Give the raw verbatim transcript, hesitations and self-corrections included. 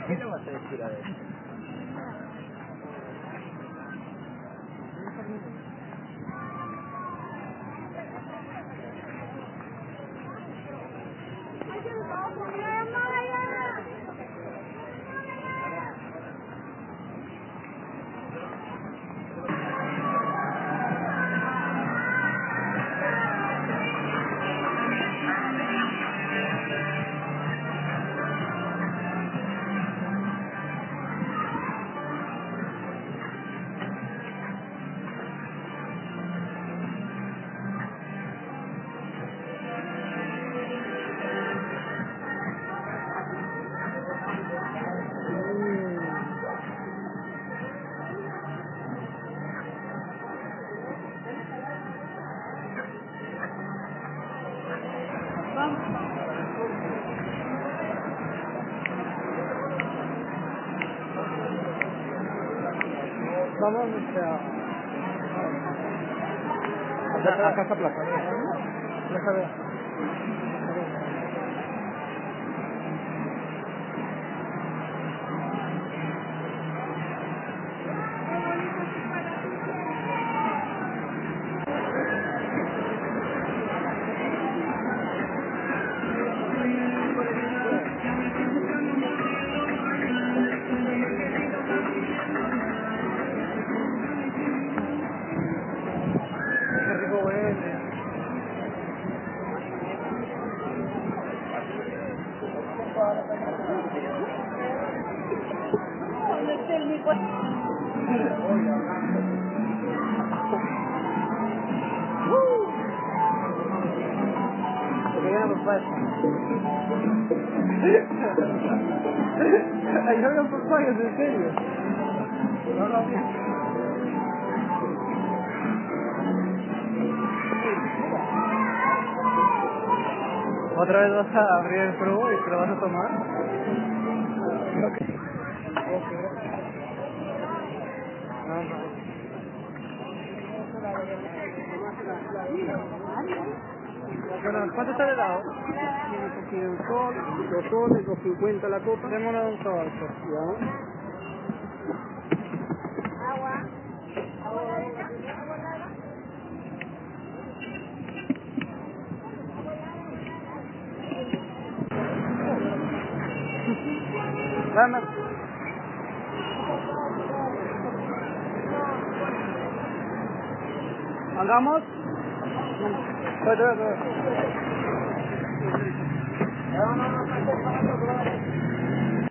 ¿Qué le vas a decir a él? Vamos a... Acá, acá está plaza. Plaza B. Qué rico huele. Porque ya no me pasa. Ay, no había papayas, en serio. No, no había. ¿Otra vez vas a abrir el frugo y te lo vas a tomar? Ok. Ok, gracias. No, no. Bueno, ¿cuánto está el helado? Tiene un sol, dos soles, dos cincuenta la copa. Démonos un sol, pues. Ya. Vamos. ¿Hagamos? Pues, pues, pues.